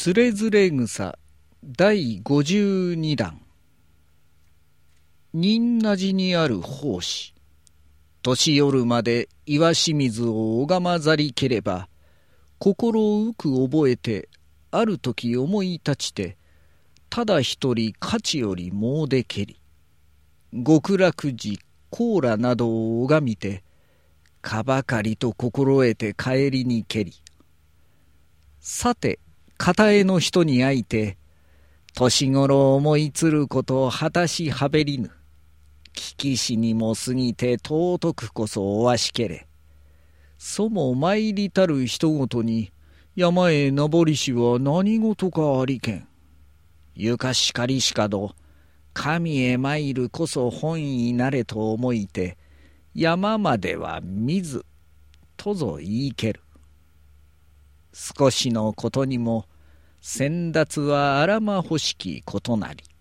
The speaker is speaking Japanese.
つれづれ草第52弾。仁和寺にある法師、年夜まで岩清水を拝まざりければ、心浮く覚えて、ある時思い立ちて、ただ一人価値より詣でけり、極楽寺高羅などを拝みて、かばかりと心得て帰りにけり。さて、片絵の人に会いて、年頃思いつること果たしはべりぬ。聞きしにも過ぎて尊くこそおわしけれ。そも参りたる人ごとに、山へ登りしは何事かありけん。ゆかしかりしかど、神へ参るこそ本意なれと思いて、山までは見ず、とぞ言いける。少しのことにも、先達はあらま欲しきことなり。